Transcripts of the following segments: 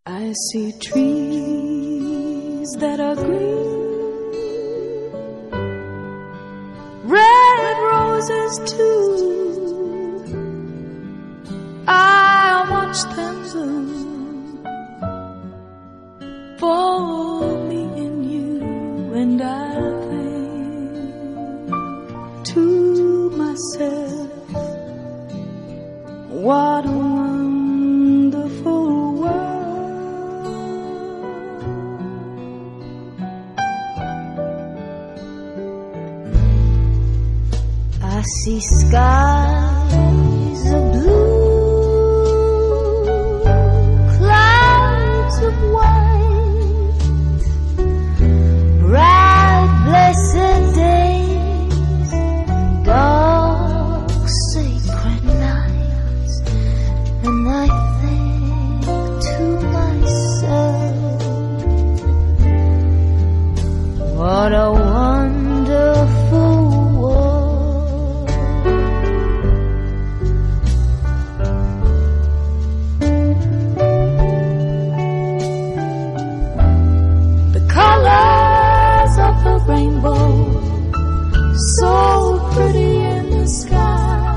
I see trees that are green, red roses too. I watch them bloom for me and you, and I think to myself, what a wonderful world. I see skies of blue, clouds of white, bright blessed days, dark sacred nights, and I think to myself, what a wonderful world. The colors of the rainbow, so pretty in the sky,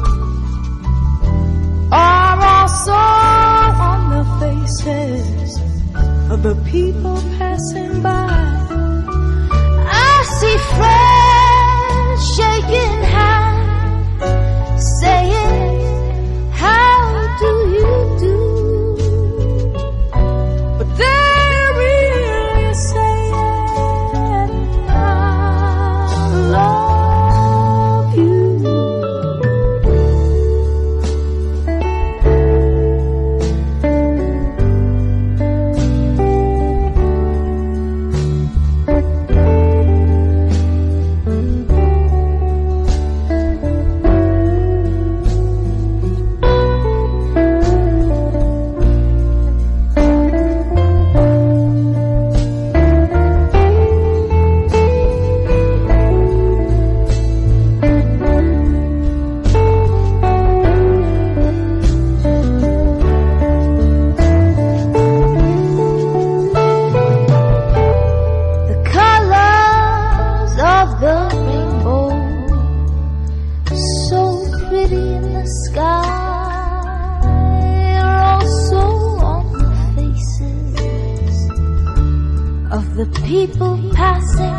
are also on the faces of the people passing by. I see friends shaking hands, saying, how do you do? But they're really saying, I love you. Of the people passing